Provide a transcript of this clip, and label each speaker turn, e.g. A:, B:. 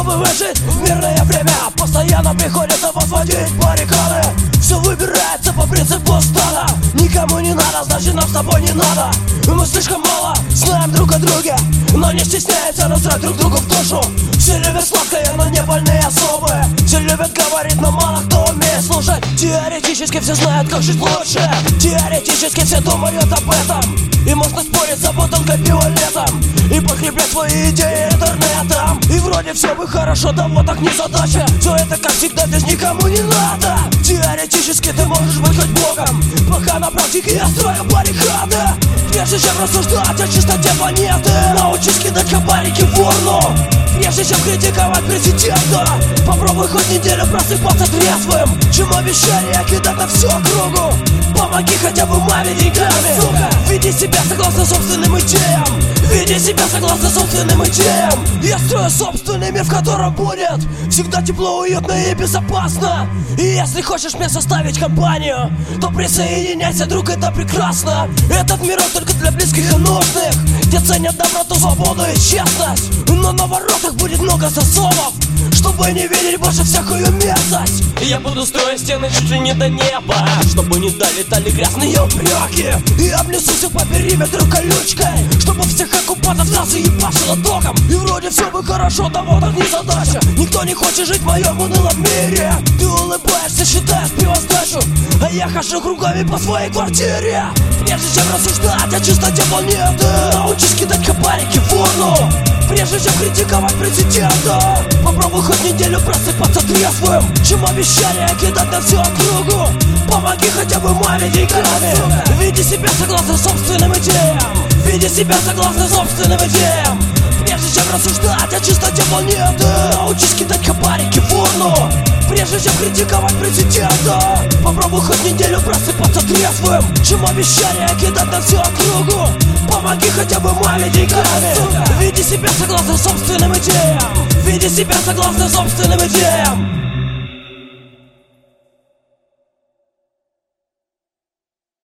A: чтобы выжить в мирное время. Постоянно приходится возводить баррикады. Все выбирается по принципу стада. Никому не надо, значит нам с тобой не надо. Мы слишком мало знаем друг о друге, но не стесняемся насрать друг другу в душу. Все любят сладкое, но не больные особы. Все любят говорить, но мало кто умеет слушать. Теоретически все знают, как жить лучше. Теоретически все думают об этом. И можно спорить за бутылкой пива летом и подкреплять свои идеи интернетом. И вроде все бы хорошо, да вот так не задача. Все это как всегда, здесь никому не надо. Теоретически ты можешь быть хоть богом, пока на практике я строю баррикады. Прежде чем рассуждать о чистоте планеты, научись кидать кабарики в урну. Прежде чем критиковать президента, попробуй хоть неделю просыпаться трезвым. Чем обещания кидать на всю округу. Помоги хотя бы маме деньгами, сука. Веди себя согласно собственным идеям. Веди себя согласно собственным идеям. Я строю собственный мир, в котором будет всегда тепло, уютно и безопасно. И если хочешь мне составить компанию, то присоединяйся, друг, это прекрасно. Этот мир только для близких и нужных, где ценят доброту, свободу и честность. Но на воротах будет много засовов, чтобы не видеть больше всякую мерзость.
B: Я буду строить стены чуть ли не до неба, чтобы не долетали грязные
A: упреки. И обнесу всех по периметру колючкой, чтобы всех оккупантов сразу ебашило током. И вроде все бы хорошо, да вот так не задача. Никто не хочет жить в моем унылом мире. Ты улыбаешься, считаешь пиво сдачу, а я хожу кругами по своей квартире. Прежде чем рассуждать о чистоте планеты, научись кидать кабарики в урну. Прежде чем критиковать президента, попробуй хоть неделю просыпаться трезвым. Чем обещания кидать на всю округу. Помоги хотя бы маме деньгами. Веди себя согласно собственным идеям. Веди себя согласно собственным идеям. Прежде чем рассуждать о чистоте планеты, научись кидать кабарики в урну. Прежде чем критиковать президента, попробуй хоть неделю просыпаться трезвым. Чем обещания кидать на всю округу. Помоги хотя бы маме деньгами. Веди себя согласно собственным идеям. Веди себя согласно собственным идеям.